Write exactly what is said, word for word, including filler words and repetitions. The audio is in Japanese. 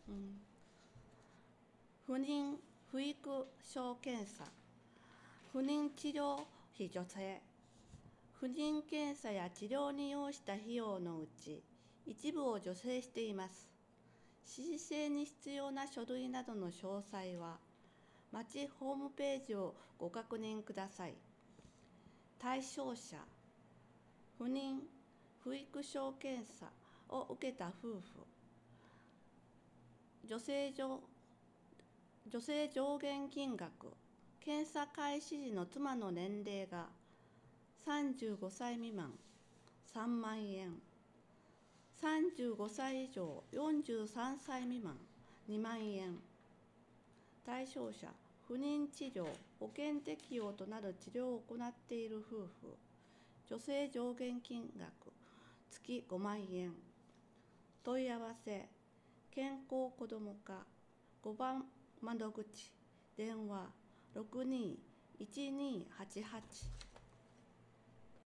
うん、不妊不育症検査、不妊治療費助成、不妊検査や治療に要した費用のうち一部を助成しています。申請に必要な書類などの詳細は町ホームページをご確認ください。対象者、不妊不育症検査を受けた夫婦、助成上助成上限金額、検査開始時の妻の年齢がさんじゅうごさい未満さんまんえん、さんじゅうごさい以上よんじゅうさんさい未満にまんえん。対象者、不妊治療、保険適用となる治療を行っている夫婦、助成上限金額月ごまんえん。問い合わせ、健康子ども課ごばん窓口、電話ろくにーいちにーはちはち